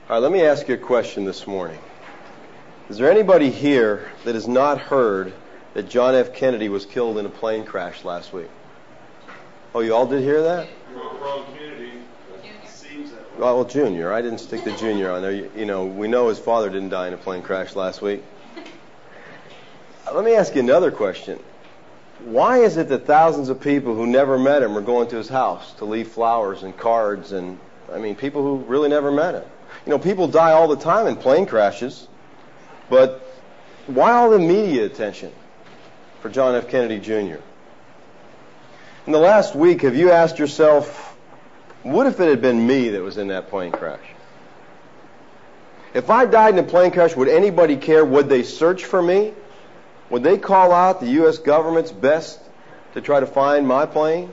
All right, let me ask you a question this morning. Is there anybody here that has not heard that John F. Kennedy was killed in a plane crash last week? Oh, you all did hear that? Wrong community. It seems that way. Well, Junior. I didn't stick the Junior on there. You know, we know his father didn't die in a plane crash last week. Let me ask you another question. Why is it that thousands of people who never met him are going to his house to leave flowers and cards and, people who really never met him? You know, people die all the time in plane crashes, but why all the media attention for John F. Kennedy Jr.? In the last week, have you asked yourself, what if it had been me that was in that plane crash? If I died in a plane crash, would anybody care? Would they search for me? Would they call out the U.S. government's best to try to find my plane?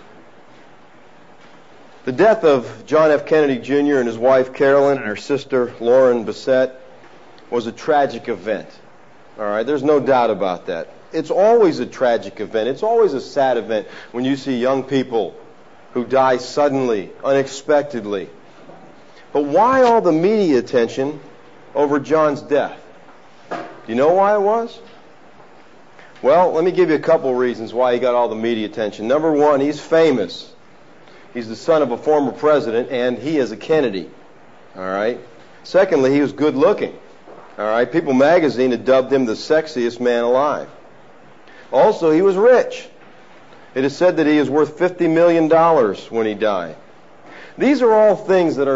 The death of John F. Kennedy Jr. and his wife Carolyn and her sister Lauren Bassett was a tragic event. All right, there's no doubt about that. It's always a tragic event. It's always a sad event when you see young people who die suddenly, unexpectedly. But why all the media attention over John's death? Do you know why it was? Well, let me give you a couple reasons why he got all the media attention. Number one, he's famous. He's the son of a former president, and he is a Kennedy. All right. Secondly, he was good looking. All right. People magazine had dubbed him the sexiest man alive. Also, he was rich. It is said that he is worth $50 million when he died. These are all things that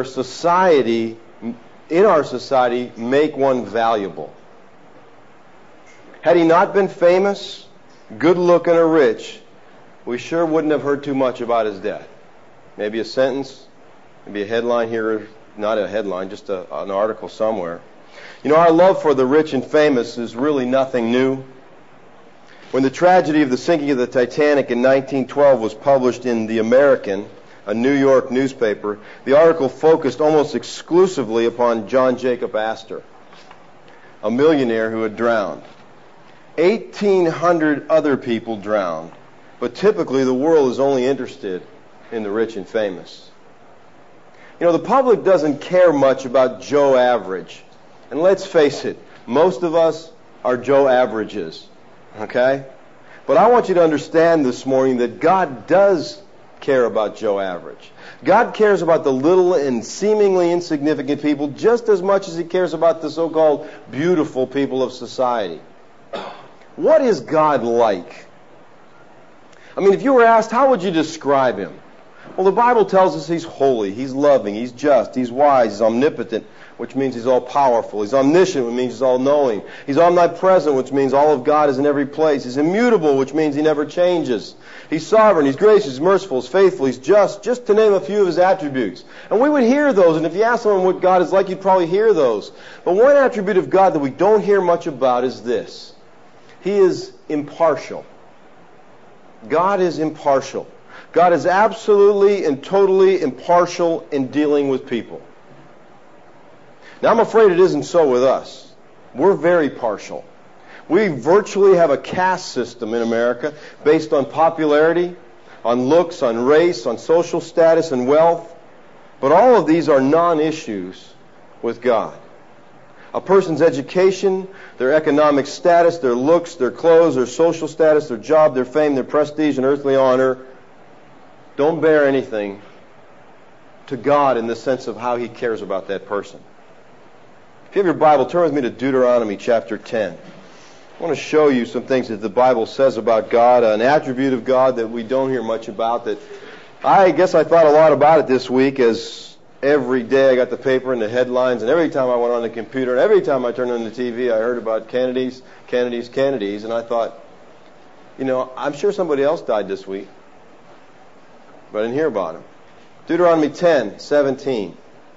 in our society, make one valuable. Had he not been famous, good looking, or rich, we sure wouldn't have heard too much about his death. Maybe a sentence, maybe a headline here, not a headline, just an article somewhere. You know, our love for the rich and famous is really nothing new. When the tragedy of the sinking of the Titanic in 1912 was published in The American, a New York newspaper, the article focused almost exclusively upon John Jacob Astor, a millionaire who had drowned. 1,800 other people drowned, but typically the world is only interested in the rich and famous. You know, the public doesn't care much about Joe Average. And let's face it, most of us are Joe Averages. Okay? But I want you to understand this morning that God does care about Joe Average. God cares about the little and seemingly insignificant people just as much as He cares about the so-called beautiful people of society. What is God like? If you were asked, how would you describe Him? Well, the Bible tells us He's holy, He's loving, He's just, He's wise, He's omnipotent, which means He's all-powerful. He's omniscient, which means He's all-knowing. He's omnipresent, which means all of God is in every place. He's immutable, which means He never changes. He's sovereign, He's gracious, He's merciful, He's faithful, He's just to name a few of His attributes. And we would hear those, and if you ask someone what God is like, you'd probably hear those. But one attribute of God that we don't hear much about is this. He is impartial. God is impartial. God is absolutely and totally impartial in dealing with people. Now, I'm afraid it isn't so with us. We're very partial. We virtually have a caste system in America based on popularity, on looks, on race, on social status and wealth. But all of these are non-issues with God. A person's education, their economic status, their looks, their clothes, their social status, their job, their fame, their prestige, and earthly honor don't bear anything to God in the sense of how He cares about that person. If you have your Bible, turn with me to Deuteronomy chapter 10. I want to show you some things that the Bible says about God, an attribute of God that we don't hear much about. That I guess I thought a lot about it this week, as every day I got the paper and the headlines, and every time I went on the computer, and every time I turned on the TV, I heard about Kennedys, and I thought, I'm sure somebody else died this week, but I didn't hear about him. Deuteronomy 10:17.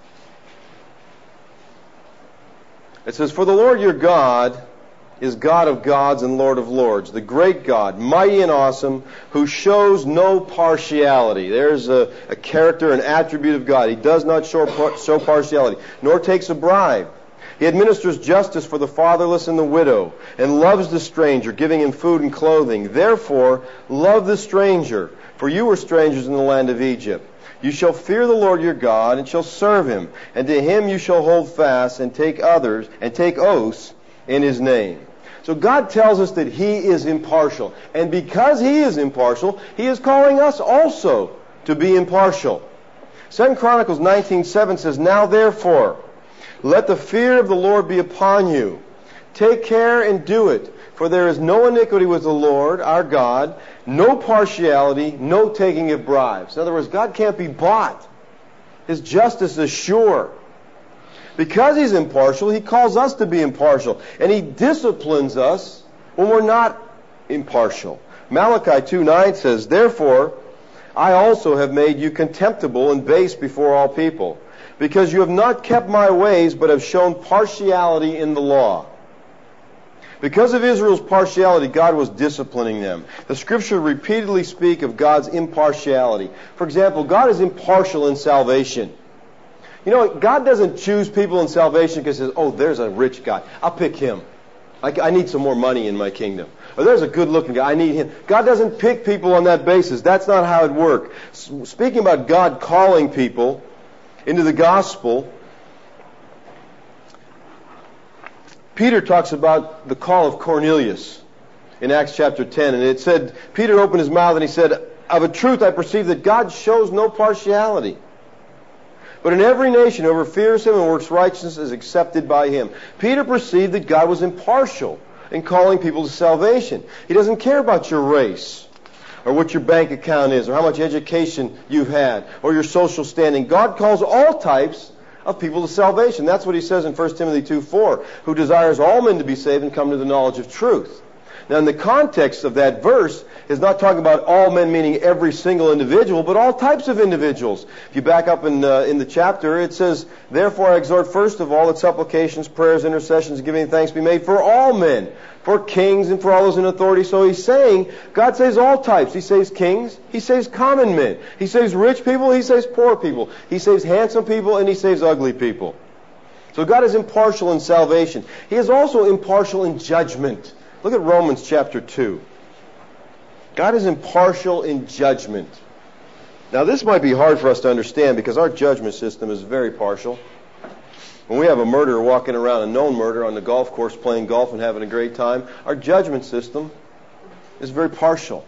It says, "For the Lord your God is God of gods and Lord of lords, the great God, mighty and awesome, who shows no partiality." There's a character, an attribute of God. He does not show partiality, nor takes a bribe. He administers justice for the fatherless and the widow, and loves the stranger, giving him food and clothing. Therefore, love the stranger, For you were strangers in the land of Egypt. You shall fear the Lord your God, and shall serve him, and to him you shall hold fast, and take oaths in his name. So God tells us that he is impartial. And because he is impartial, he is calling us also to be impartial. 2 Chronicles 19:7 says, Now therefore, let the fear of the Lord be upon you. Take care and do it. For there is no iniquity with the Lord, our God, no partiality, no taking of bribes. In other words, God can't be bought. His justice is sure. Because he's impartial, he calls us to be impartial. And he disciplines us when we're not impartial. Malachi 2:9 says, Therefore, I also have made you contemptible and base before all people, because you have not kept my ways, but have shown partiality in the law. Because of Israel's partiality, God was disciplining them. The Scripture repeatedly speak of God's impartiality. For example, God is impartial in salvation. You know, God doesn't choose people in salvation because he says, oh, there's a rich guy. I'll pick him. I need some more money in my kingdom. Or there's a good-looking guy. I need him. God doesn't pick people on that basis. That's not how it works. Speaking about God calling people into the gospel, Peter talks about the call of Cornelius in Acts chapter 10. And it said, Peter opened his mouth and he said, Of a truth I perceive that God shows no partiality. But in every nation whoever fears him and works righteousness is accepted by him. Peter perceived that God was impartial in calling people to salvation. He doesn't care about your race, or what your bank account is, or how much education you've had, or your social standing. God calls all types of people to salvation. That's what he says in 1 Timothy 2:4, who desires all men to be saved and come to the knowledge of truth. Now, in the context of that verse, is not talking about all men, meaning every single individual, but all types of individuals. If you back up in the chapter, it says, Therefore I exhort first of all that supplications, prayers, intercessions, giving thanks be made for all men, for kings and for all those in authority. So he's saying, God saves all types. He saves kings, he saves common men, he saves rich people, he saves poor people, he saves handsome people, and he saves ugly people. So God is impartial in salvation. He is also impartial in judgment. Look at Romans chapter 2. God is impartial in judgment. Now this might be hard for us to understand because our judgment system is very partial. When we have a murderer walking around, a known murderer, on the golf course playing golf and having a great time, our judgment system is very partial.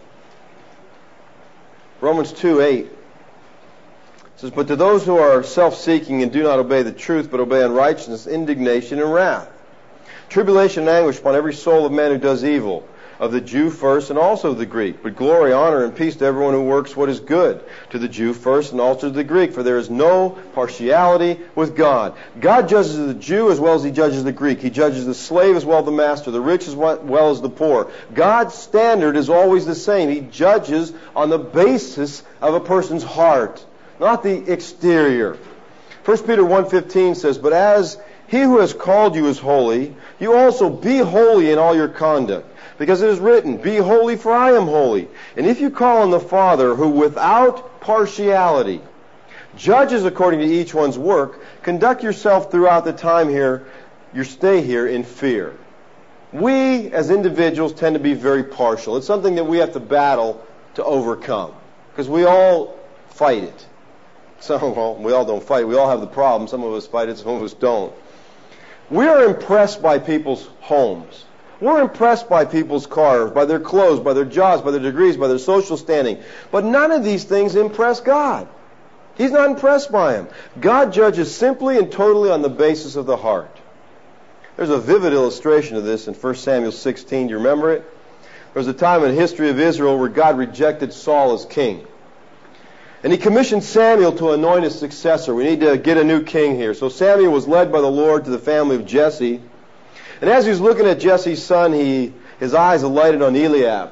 Romans 2:8 says, But to those who are self-seeking and do not obey the truth, but obey unrighteousness, indignation and wrath. Tribulation and anguish upon every soul of man who does evil, of the Jew first and also of the Greek. But glory, honor, and peace to everyone who works what is good, to the Jew first and also to the Greek. For there is no partiality with God. God judges the Jew as well as he judges the Greek. He judges the slave as well as the master, the rich as well as the poor. God's standard is always the same. He judges on the basis of a person's heart, not the exterior. 1 Peter 1:15 says, But as he who has called you is holy, you also be holy in all your conduct. Because it is written, Be holy, for I am holy. And if you call on the Father, who without partiality judges according to each one's work, conduct yourself throughout the time here, your stay here, in fear. We, as individuals, tend to be very partial. It's something that we have to battle to overcome. Because we all fight it. Well, we all don't fight. We all have the problem. Some of us fight it, some of us don't. We are impressed by people's homes. We're impressed by people's cars, by their clothes, by their jobs, by their degrees, by their social standing. But none of these things impress God. He's not impressed by them. God judges simply and totally on the basis of the heart. There's a vivid illustration of this in 1 Samuel 16. Do you remember it? There was a time in the history of Israel where God rejected Saul as king. And he commissioned Samuel to anoint his successor. We need to get a new king here. So Samuel was led by the Lord to the family of Jesse. And as he was looking at Jesse's son, his eyes alighted on Eliab,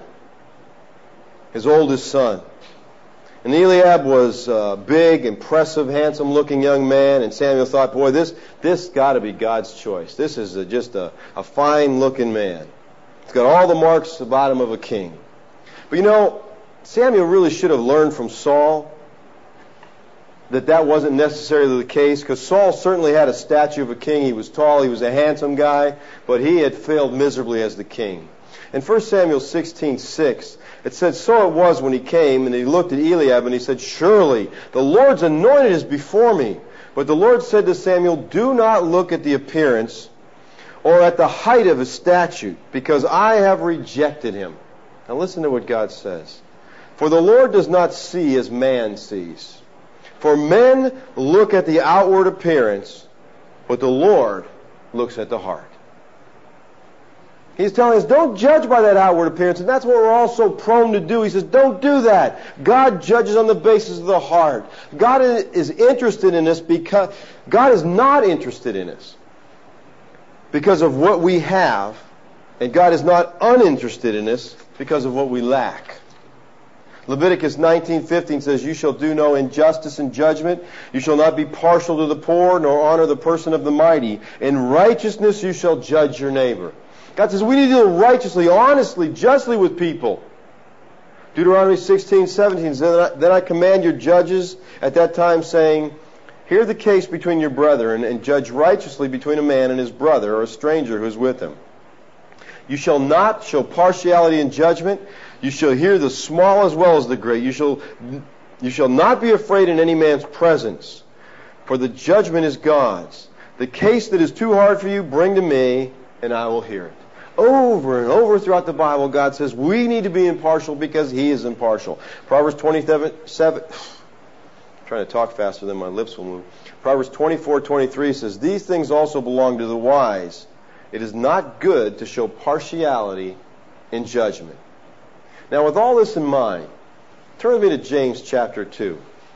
his oldest son. And Eliab was a big, impressive, handsome-looking young man. And Samuel thought, boy, this got to be God's choice. This is just a fine-looking man. He's got all the marks about him of a king. But you know, Samuel really should have learned from Saul that wasn't necessarily the case, because Saul certainly had a stature of a king. He was tall, he was a handsome guy, but he had failed miserably as the king. In 1 Samuel 16:6, it said, "So it was when he came, and he looked at Eliab, and he said, 'Surely the Lord's anointed is before me.' But the Lord said to Samuel, 'Do not look at the appearance or at the height of his stature, because I have rejected him.'" Now listen to what God says. "For the Lord does not see as man sees. For men look at the outward appearance, but the Lord looks at the heart." He's telling us, don't judge by that outward appearance, and that's what we're all so prone to do. He says, don't do that. God judges on the basis of the heart. God is interested in us because God is not interested in us because of what we have, and God is not uninterested in us because of what we lack. Leviticus 19:15 says, "You shall do no injustice in judgment. You shall not be partial to the poor, nor honor the person of the mighty. In righteousness you shall judge your neighbor." God says we need to deal righteously, honestly, justly with people. Deuteronomy 16:17 says, "Then I command your judges at that time, saying, Hear the case between your brethren, and judge righteously between a man and his brother, or a stranger who is with him. You shall not show partiality in judgment. You shall hear the small as well as the great. You shall not be afraid in any man's presence, for the judgment is God's. The case that is too hard for you, bring to me, and I will hear it." Over and over throughout the Bible, God says we need to be impartial because He is impartial. Proverbs 27, I'm trying to talk faster than my lips will move. Proverbs 24:23 says, "These things also belong to the wise. It is not good to show partiality in judgment." Now, with all this in mind, turn with me to James chapter 2.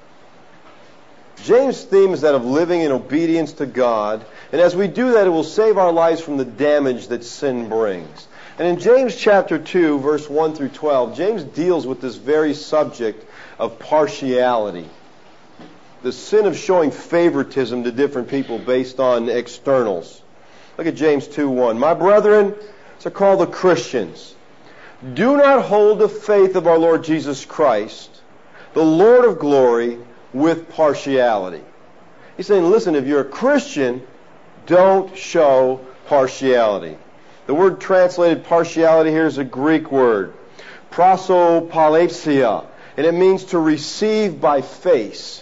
James' theme is that of living in obedience to God, and as we do that, it will save our lives from the damage that sin brings. And in James chapter 2, verse 1 through 12, James deals with this very subject of partiality. The sin of showing favoritism to different people based on externals. Look at James 2:1. "My brethren," so called the Christians, "do not hold the faith of our Lord Jesus Christ, the Lord of glory, with partiality." He's saying, listen, if you're a Christian, don't show partiality. The word translated partiality here is a Greek word, prosopalesia, and it means to receive by face.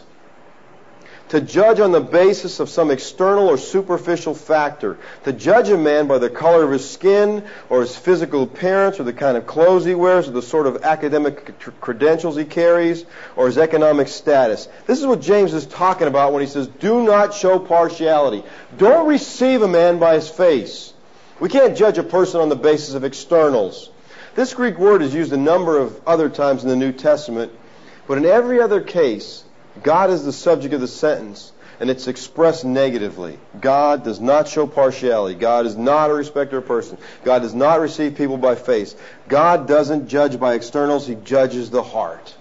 To judge on the basis of some external or superficial factor. To judge a man by the color of his skin, or his physical appearance, or the kind of clothes he wears, or the sort of academic credentials he carries, or his economic status. This is what James is talking about when he says, do not show partiality. Don't receive a man by his face. We can't judge a person on the basis of externals. This Greek word is used a number of other times in the New Testament, but in every other case, God is the subject of the sentence, and it's expressed negatively. God does not show partiality. God is not a respecter of person. God does not receive people by face. God doesn't judge by externals. He judges the heart.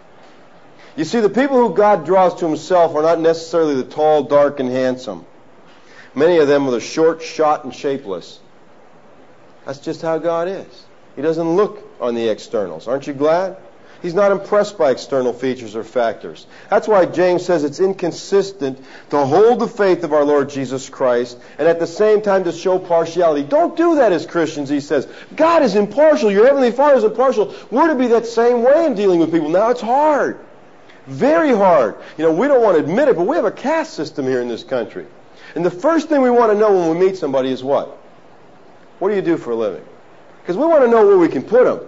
You see, the people who God draws to Himself are not necessarily the tall, dark, and handsome. Many of them are the short, short, and shapeless. That's just how God is. He doesn't look on the externals. Aren't you glad? He's not impressed by external features or factors. That's why James says it's inconsistent to hold the faith of our Lord Jesus Christ and at the same time to show partiality. Don't do that as Christians, he says. God is impartial. Your Heavenly Father is impartial. We're to be that same way in dealing with people. Now, it's hard. Very hard. We don't want to admit it, but we have a caste system here in this country. And the first thing we want to know when we meet somebody is what? What do you do for a living? Because we want to know where we can put them.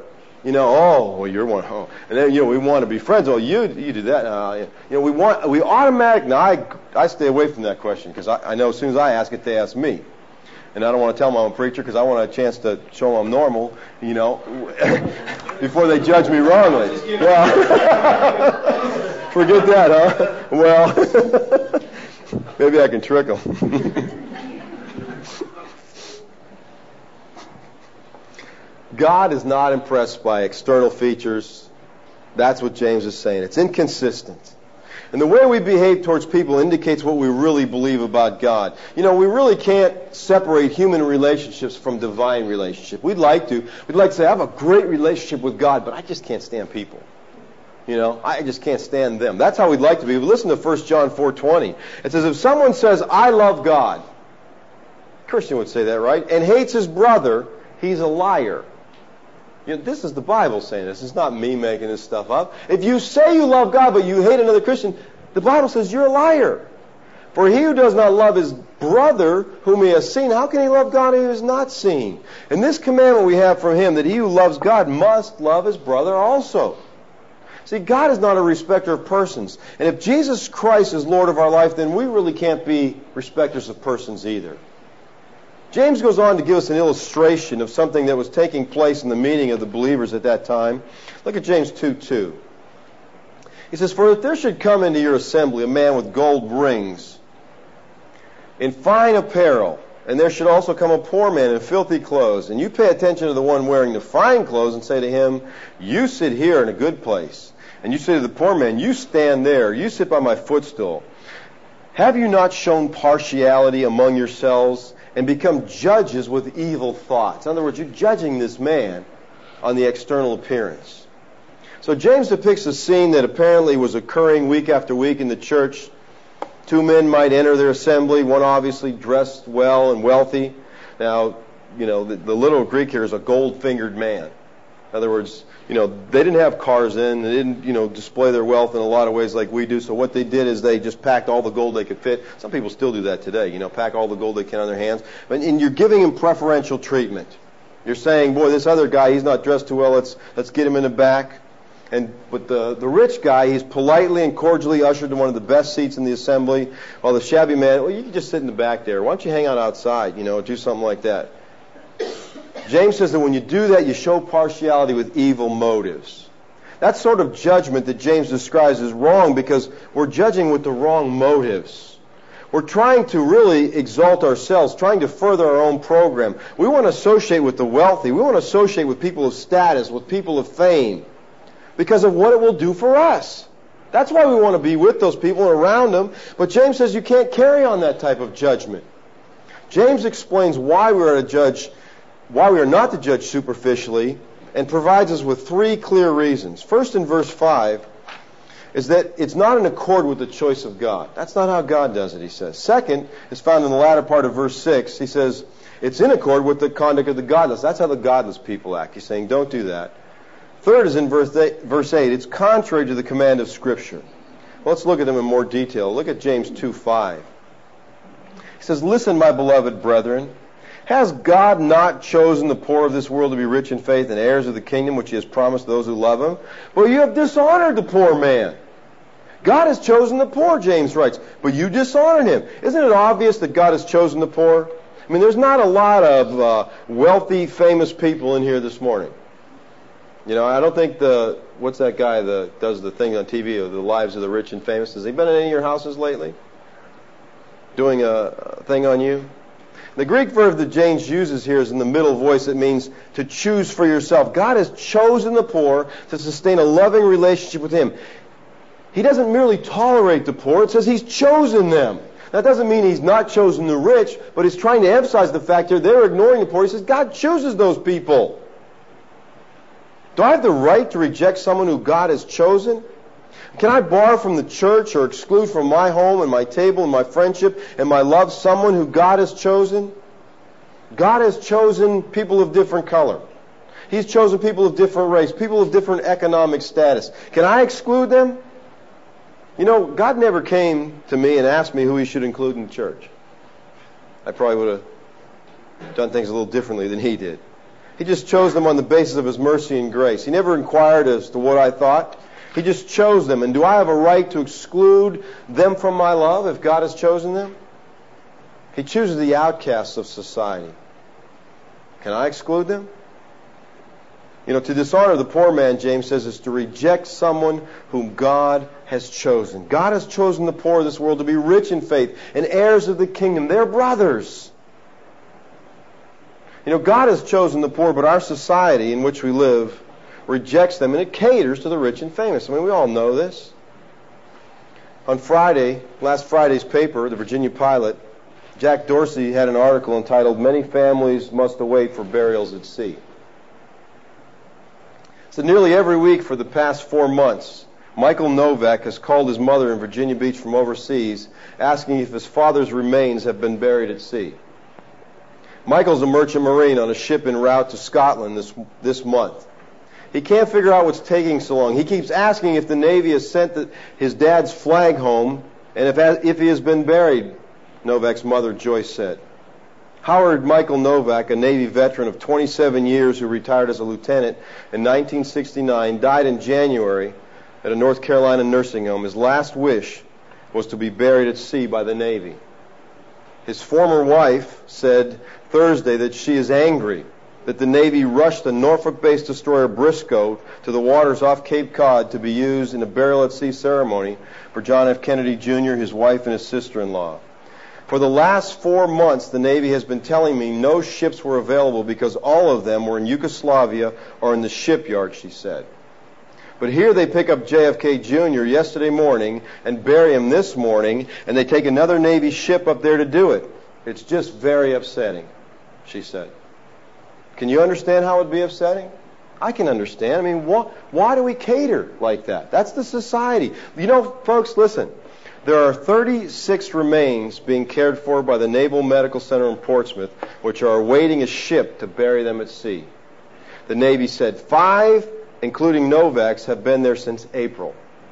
You're one. Oh. And then, we want to be friends. Oh, you do that. We automatically. Now, I stay away from that question because I know as soon as I ask it, they ask me. And I don't want to tell them I'm a preacher because I want a chance to show them I'm normal, before they judge me wrongly. Well, forget that, huh? Well, maybe I can trick them. God is not impressed by external features. That's what James is saying. It's inconsistent. And the way we behave towards people indicates what we really believe about God. We really can't separate human relationships from divine relationship. We'd like to. We'd like to say, I have a great relationship with God, but I just can't stand people. I just can't stand them. That's how we'd like to be. Listen to 1 John 4:20. It says, if someone says, I love God, a Christian would say that, right? And hates his brother, he's a liar. This is the Bible saying this. It's not me making this stuff up. If you say you love God but you hate another Christian, the Bible says you're a liar. For he who does not love his brother whom he has seen, how can he love God who he has not seen? And this commandment we have from him, that he who loves God must love his brother also. See, God is not a respecter of persons. And if Jesus Christ is Lord of our life, then we really can't be respecters of persons either. James goes on to give us an illustration of something that was taking place in the meeting of the believers at that time. Look at James 2:2. He says, "For if there should come into your assembly a man with gold rings in fine apparel, and there should also come a poor man in filthy clothes, and you pay attention to the one wearing the fine clothes and say to him, 'You sit here in a good place,' and you say to the poor man, 'You stand there, you sit by my footstool,' have you not shown partiality among yourselves and become judges with evil thoughts?" In other words, you're judging this man on the external appearance. So James depicts a scene that apparently was occurring week after week in the church. Two men might enter their assembly, one obviously dressed well and wealthy. Now, the literal Greek here is a gold-fingered man. In other words, they didn't have cars then. They didn't, display their wealth in a lot of ways like we do. So what they did is they just packed all the gold they could fit. Some people still do that today, pack all the gold they can on their hands. And you're giving him preferential treatment. You're saying, boy, this other guy, he's not dressed too well. Let's get him in the back. But the rich guy, he's politely and cordially ushered to one of the best seats in the assembly, while the shabby man, well, you can just sit in the back there. Why don't you hang out outside, do something like that. James says that when you do that, you show partiality with evil motives. That sort of judgment that James describes is wrong because we're judging with the wrong motives. We're trying to really exalt ourselves, trying to further our own program. We want to associate with the wealthy. We want to associate with people of status, with people of fame, because of what it will do for us. That's why we want to be with those people and around them. But James says you can't carry on that type of judgment. James explains why we are not to judge superficially, and provides us with three clear reasons. First, in verse 5, is that it's not in accord with the choice of God. That's not how God does it, he says. Second, is found in the latter part of verse 6. He says it's in accord with the conduct of the godless. That's how the godless people act. He's saying don't do that. Third is in verse 8. It's contrary to the command of Scripture. Well, let's look at them in more detail. Look at James 2:5. He says, "Listen, my beloved brethren, has God not chosen the poor of this world to be rich in faith and heirs of the kingdom which he has promised those who love him? But you have dishonored the poor man." God has chosen the poor, James writes, but you dishonored him. Isn't it obvious that God has chosen the poor? I mean, there's not a lot of wealthy, famous people in here this morning. I don't think what's that guy that does the thing on TV of the lives of the rich and famous? Has he been in any of your houses lately? Doing a thing on you? The Greek verb that James uses here is in the middle voice. It means to choose for yourself. God has chosen the poor to sustain a loving relationship with him. He doesn't merely tolerate the poor. It says he's chosen them. That doesn't mean he's not chosen the rich, but he's trying to emphasize the fact here they're ignoring the poor. He says God chooses those people. Do I have the right to reject someone who God has chosen? Can I bar from the church or exclude from my home and my table and my friendship and my love someone who God has chosen? God has chosen people of different color. He's chosen people of different race, people of different economic status. Can I exclude them? God never came to me and asked me who he should include in the church. I probably would have done things a little differently than he did. He just chose them on the basis of his mercy and grace. He never inquired as to what I thought. He just chose them. And do I have a right to exclude them from my love if God has chosen them? He chooses the outcasts of society. Can I exclude them? To dishonor the poor man, James says, is to reject someone whom God has chosen. God has chosen the poor of this world to be rich in faith and heirs of the kingdom. They're brothers. God has chosen the poor, but our society in which we live rejects them, and it caters to the rich and famous. I mean, we all know this. On Friday, last Friday's paper, the Virginia Pilot, Jack Dorsey had an article entitled, "Many Families Must Await for Burials at Sea." So nearly every week for the past 4 months, Michael Novak has called his mother in Virginia Beach from overseas, asking if his father's remains have been buried at sea. Michael's a merchant marine on a ship en route to Scotland this month. He can't figure out what's taking so long. He keeps asking if the Navy has sent his dad's flag home and if he has been buried, Novak's mother, Joyce, said. Howard Michael Novak, a Navy veteran of 27 years who retired as a lieutenant in 1969, died in January at a North Carolina nursing home. His last wish was to be buried at sea by the Navy. His former wife said Thursday that she is angry that the Navy rushed the Norfolk-based destroyer Briscoe to the waters off Cape Cod to be used in a burial at sea ceremony for John F. Kennedy Jr., his wife, and his sister-in-law. For the last 4 months, the Navy has been telling me no ships were available because all of them were in Yugoslavia or in the shipyard, she said. But here they pick up JFK Jr. yesterday morning and bury him this morning, and they take another Navy ship up there to do it. It's just very upsetting, she said. Can you understand how it would be upsetting? I can understand. I mean, why do we cater like that? That's the society. You know, folks, listen. There are 36 remains being cared for by the Naval Medical Center in Portsmouth, which are awaiting a ship to bury them at sea. The Navy said 5, including Novak's, have been there since April.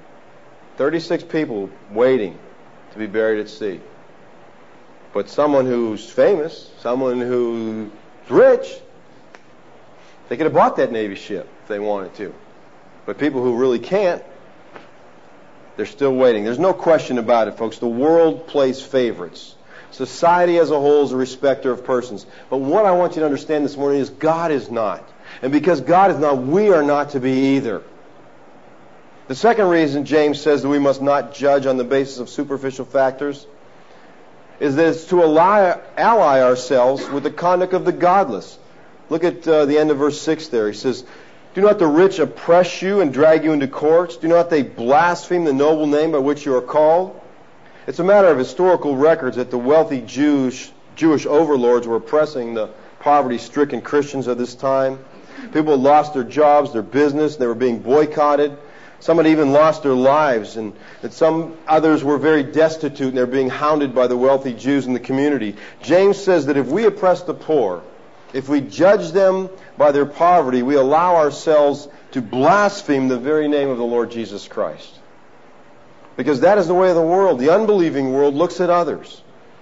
36 people waiting to be buried at sea. But someone who's famous, someone who's rich, they could have bought that Navy ship if they wanted to. But people who really can't, they're still waiting. There's no question about it, folks. The world plays favorites. Society as a whole is a respecter of persons. But what I want you to understand this morning is God is not. And because God is not, we are not to be either. The second reason James says that we must not judge on the basis of superficial factors is that it's to ally ourselves with the conduct of the godless. Look at the end of verse 6 there. He says, do not the rich oppress you and drag you into courts? Do not they blaspheme the noble name by which you are called? It's a matter of historical records that the wealthy Jewish overlords were oppressing the poverty-stricken Christians of this time. People had lost their jobs, their business. They were being boycotted. Some had even lost their lives, and some others were very destitute, and they were being hounded by the wealthy Jews in the community. James says that if we oppress the poor, if we judge them by their poverty, we allow ourselves to blaspheme the very name of the Lord Jesus Christ. Because that is the way of the world. The unbelieving world looks at others.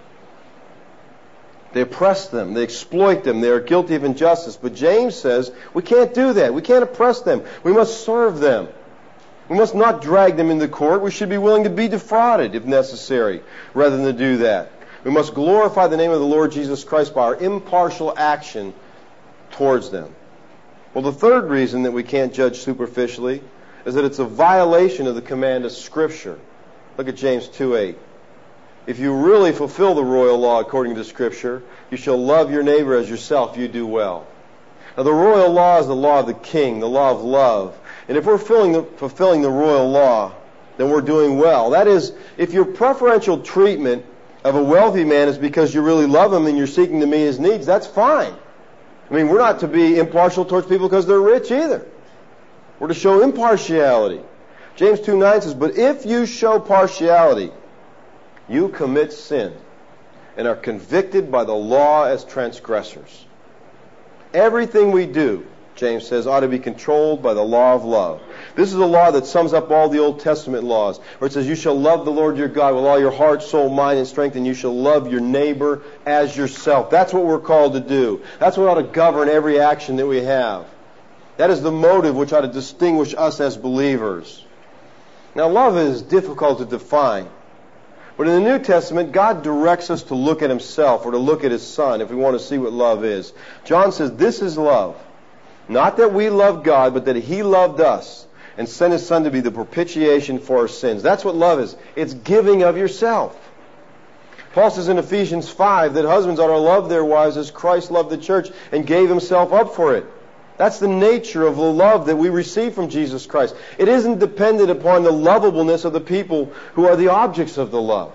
They oppress them. They exploit them. They are guilty of injustice. But James says we can't do that. We can't oppress them. We must serve them. We must not drag them into court. We should be willing to be defrauded if necessary rather than to do that. We must glorify the name of the Lord Jesus Christ by our impartial action towards them. Well, the third reason that we can't judge superficially is that it's a violation of the command of Scripture. Look at James 2:8. If you really fulfill the royal law according to Scripture, you shall love your neighbor as yourself, you do well. Now, the royal law is the law of the king, the law of love. And if we're fulfilling the royal law, then we're doing well. That is, if your preferential treatment of a wealthy man is because you really love him and you're seeking to meet his needs, that's fine. I mean, we're not to be impartial towards people because they're rich either. We're to show impartiality. James 2:9 says, but if you show partiality, you commit sin and are convicted by the law as transgressors. Everything we do, James says, ought to be controlled by the law of love. This is a law that sums up all the Old Testament laws, where it says, you shall love the Lord your God with all your heart, soul, mind, and strength, and you shall love your neighbor as yourself. That's what we're called to do. That's what ought to govern every action that we have. That is the motive which ought to distinguish us as believers. Now, love is difficult to define. But in the New Testament, God directs us to look at Himself or to look at His Son if we want to see what love is. John says, this is love. Not that we love God, but that He loved us and sent His Son to be the propitiation for our sins. That's what love is. It's giving of yourself. Paul says in Ephesians 5 that husbands ought to love their wives as Christ loved the church and gave Himself up for it. That's the nature of the love that we receive from Jesus Christ. It isn't dependent upon the lovableness of the people who are the objects of the love,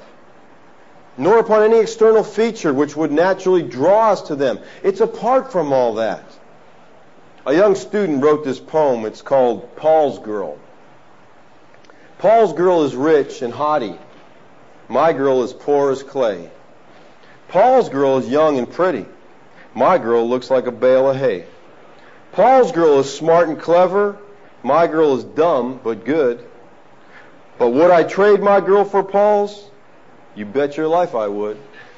nor upon any external feature which would naturally draw us to them. It's apart from all that. A young student wrote this poem. It's called Paul's Girl. Paul's girl is rich and haughty. My girl is poor as clay. Paul's girl is young and pretty. My girl looks like a bale of hay. Paul's girl is smart and clever. My girl is dumb but good. But would I trade my girl for Paul's? You bet your life I would.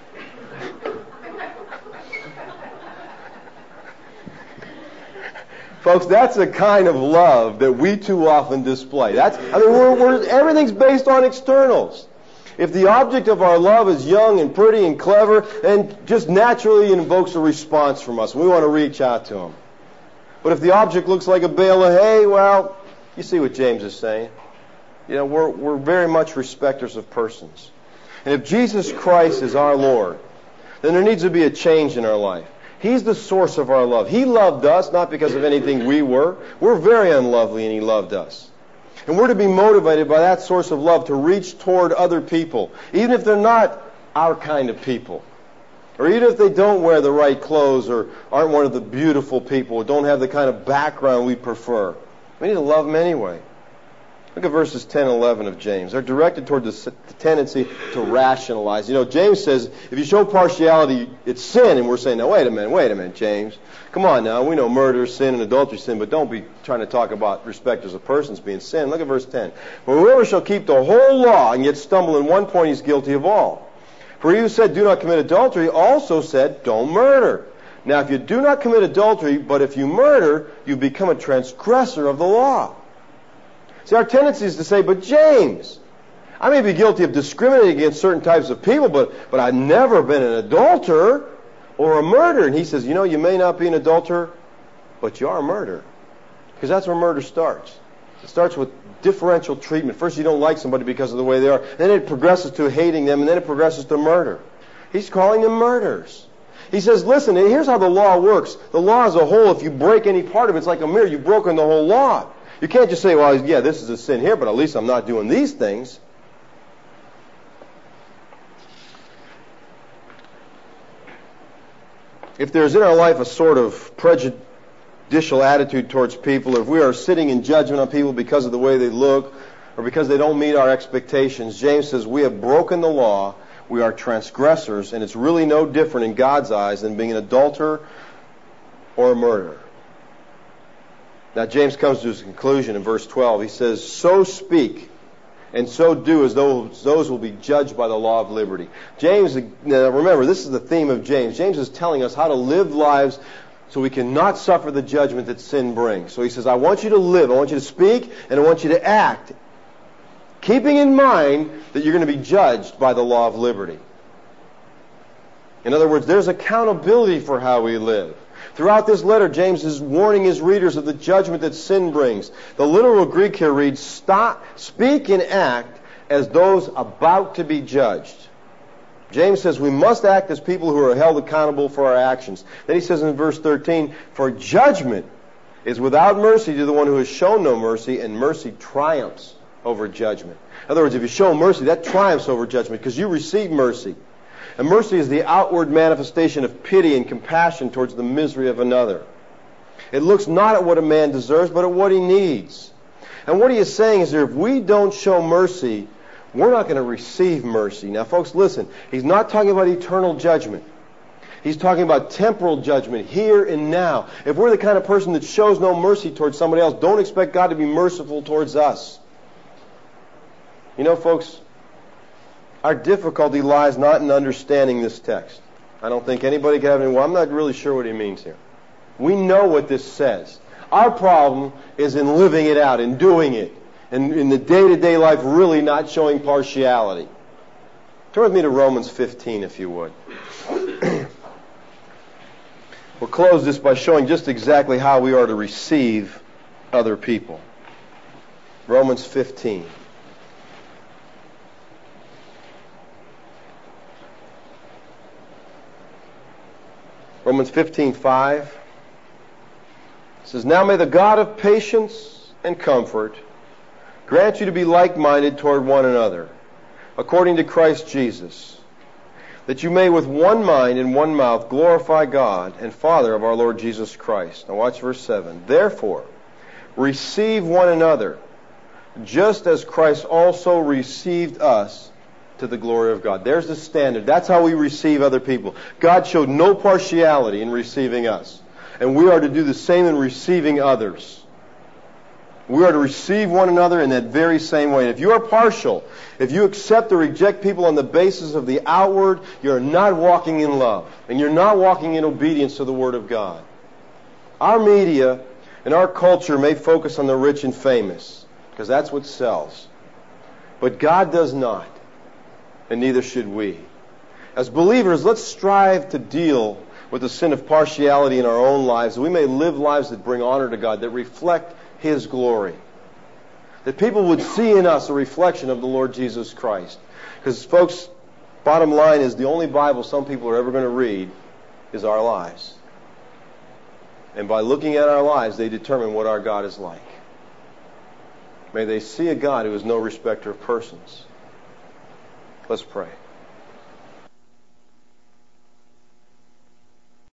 Folks, that's the kind of love that we too often display. Everything's based on externals. If the object of our love is young and pretty and clever, then just naturally it invokes a response from us. We want to reach out to him. But if the object looks like a bale of hay, well, you see what James is saying. We're very much respecters of persons. And if Jesus Christ is our Lord, then there needs to be a change in our life. He's the source of our love. He loved us not because of anything we were. We're very unlovely and He loved us. And we're to be motivated by that source of love to reach toward other people, even if they're not our kind of people. Or even if they don't wear the right clothes or aren't one of the beautiful people or don't have the kind of background we prefer. We need to love them anyway. Look at verses 10 and 11 of James. They're directed toward the tendency to rationalize. James says, if you show partiality, it's sin. And we're saying, now, wait a minute, James. Come on now. We know murder is sin and adultery is sin, but don't be trying to talk about respecters of persons being sin. Look at verse 10. For whoever shall keep the whole law and yet stumble in one point, he's guilty of all. For he who said, do not commit adultery, also said, don't murder. Now, if you do not commit adultery, but if you murder, you become a transgressor of the law. See, our tendency is to say, but James, I may be guilty of discriminating against certain types of people, but I've never been an adulterer or a murderer. And he says, you may not be an adulterer, but you are a murderer. Because that's where murder starts. It starts with differential treatment. First, you don't like somebody because of the way they are. Then it progresses to hating them, and then it progresses to murder. He's calling them murderers. He says, listen, here's how the law works. The law as a whole, if you break any part of it, it's like a mirror. You've broken the whole law. You can't just say, well, yeah, this is a sin here, but at least I'm not doing these things. If there's in our life a sort of prejudicial attitude towards people, or if we are sitting in judgment on people because of the way they look, or because they don't meet our expectations, James says we have broken the law, we are transgressors, and it's really no different in God's eyes than being an adulterer or a murderer. Now, James comes to his conclusion in verse 12. He says, so speak and so do as those will be judged by the law of liberty. James, now remember, this is the theme of James. James is telling us how to live lives so we cannot suffer the judgment that sin brings. So he says, I want you to live, I want you to speak, and I want you to act, keeping in mind that you're going to be judged by the law of liberty. In other words, there's accountability for how we live. Throughout this letter, James is warning his readers of the judgment that sin brings. The literal Greek here reads, speak and act as those about to be judged. James says we must act as people who are held accountable for our actions. Then he says in verse 13, for judgment is without mercy to the one who has shown no mercy, and mercy triumphs over judgment. In other words, if you show mercy, that triumphs over judgment because you receive mercy. And mercy is the outward manifestation of pity and compassion towards the misery of another. It looks not at what a man deserves, but at what he needs. And what he is saying is that if we don't show mercy, we're not going to receive mercy. Now, folks, listen. He's not talking about eternal judgment. He's talking about temporal judgment, here and now. If we're the kind of person that shows no mercy towards somebody else, don't expect God to be merciful towards us. Folks, our difficulty lies not in understanding this text. I don't think anybody can have any, well, I'm not really sure what he means here. We know what this says. Our problem is in living it out, in doing it, and in the day-to-day life really not showing partiality. Turn with me to Romans 15, if you would. We'll close this by showing just exactly how we are to receive other people. Romans 15. Romans 15:5 says, now may the God of patience and comfort grant you to be like-minded toward one another, according to Christ Jesus, that you may with one mind and one mouth glorify God and Father of our Lord Jesus Christ. Now watch verse 7. Therefore, receive one another, just as Christ also received us to the glory of God. There's the standard. That's how we receive other people. God showed no partiality in receiving us. And we are to do the same in receiving others. We are to receive one another in that very same way. And if you are partial, if you accept or reject people on the basis of the outward, you're not walking in love. And you're not walking in obedience to the Word of God. Our media and our culture may focus on the rich and famous, because that's what sells. But God does not, and neither should we. As believers, let's strive to deal with the sin of partiality in our own lives, that we may live lives that bring honor to God, that reflect His glory. That people would see in us a reflection of the Lord Jesus Christ. Because, folks, bottom line is the only Bible some people are ever going to read is our lives. And by looking at our lives, they determine what our God is like. May they see a God who is no respecter of persons. Let's pray.